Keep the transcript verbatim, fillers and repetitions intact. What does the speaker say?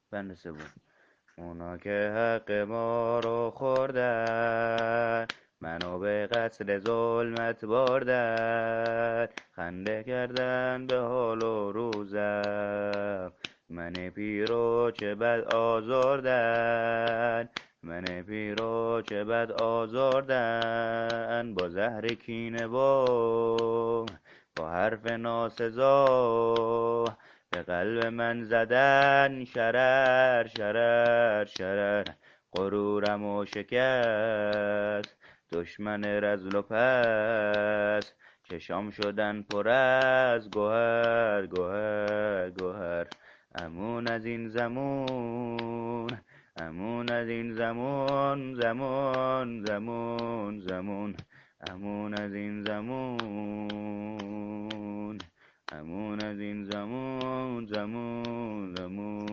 بند سوم. اونا که حق ما رو خوردن، منو به قصر ظلمت بردن، خنده کردن به حال و روزم، من پیرو چه بد آزردن، من پیرو چه بد آزردن، با زهر کینه و با حرف ناسزا به قلب من زدن شرر شرر شرر، غرورم و شکست دشمن رذل و پس، چشام شدن پر از گوهر گوهر گوهر، امون از این زمون، امون از این زمون زمون زمون زمون، امون از این زمون، امون از این زمون زمون زمون.